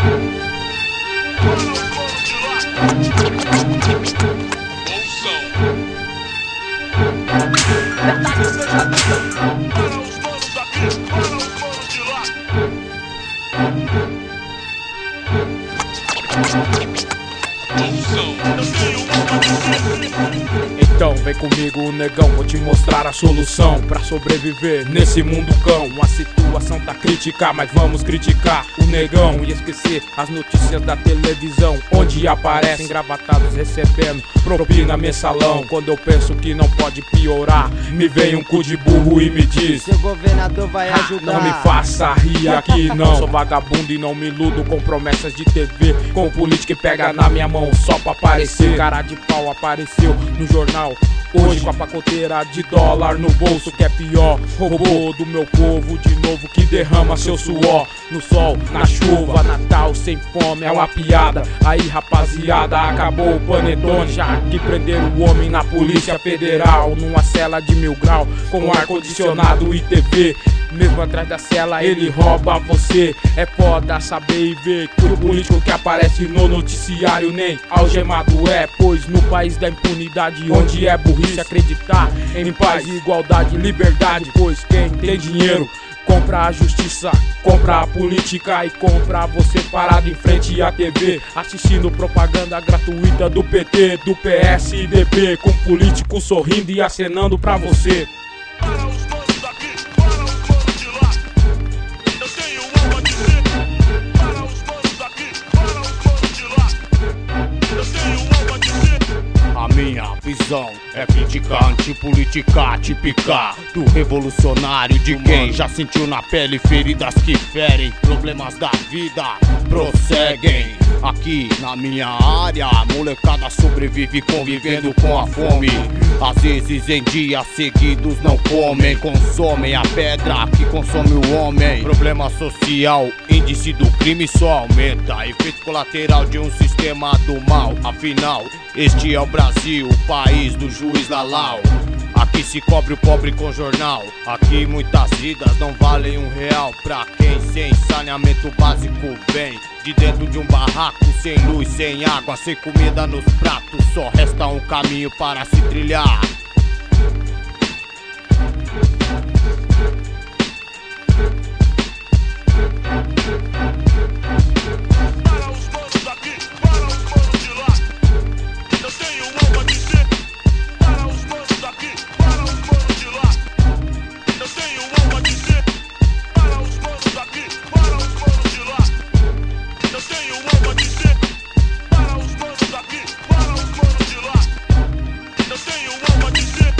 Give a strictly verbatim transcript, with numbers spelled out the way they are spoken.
Verdade seja dita para os manos daqui, para os manos de lá. Então vem comigo, negão, vou te mostrar a solução pra sobreviver nesse mundo cão. A situação tá crítica, mas vamos criticar o negão e esquecer as notícias da televisão, onde aparecem engravatados recebendo propina mensalão. Quando eu penso que não pode piorar, me vem um cu de burro e me diz: seu governador vai ajudar. Não me faça rir aqui não. Sou vagabundo e não me iludo com promessas de T V, com política que pega na minha mão só pra aparecer. Cara de pau apareceu no jornal hoje com a pacoteira de dólar no bolso, que é pior. Roubou do meu povo de novo, que derrama seu suor no sol, na chuva. Natal sem fome é uma piada. Aí rapaziada, acabou o panetone, já que prenderam o homem na Polícia Federal, numa cela de mil grau, com ar condicionado e T V. Mesmo atrás da cela ele rouba você. É foda saber e ver que o político que aparece no noticiário nem algemado é. Pois no país da impunidade, onde é burrice acreditar em paz, igualdade, liberdade. Pois quem tem dinheiro compra a justiça, compra a política e compra você parado em frente à T V, assistindo propaganda gratuita do P T, do P S D B, com político sorrindo e acenando pra você. Para os manos daqui, para os manos de lá, eu tenho algo a dizer. Para os manos daqui, para os manos de lá, eu tenho algo a dizer. A minha visão é criticar, antipolítica típica do revolucionário, de quem já sentiu na pele feridas que ferem, problemas da vida prosseguem. Aqui na minha área, a molecada sobrevive convivendo com a fome. Às vezes em dias seguidos não comem, consomem a pedra que consome o homem. Problema social, índice do crime só aumenta, efeito colateral de um sistema do mal. Afinal, este é o Brasil, o país do juiz Lalau. Aqui se cobre o pobre com jornal. Aqui muitas vidas não valem um real pra quem sem saneamento básico vem de dentro de um barraco, sem luz, sem água, sem comida nos pratos. Só resta um caminho para se trilhar. Para os manos daqui, para os manos de lá, eu tenho algo a dizer. Para os manos daqui, para os manos de lá, eu tenho algo a dizer. Para os manos daqui, para os manos de lá, eu tenho algo a dizer. Para os manos daqui, para os manos de lá, eu tenho algo a dizer.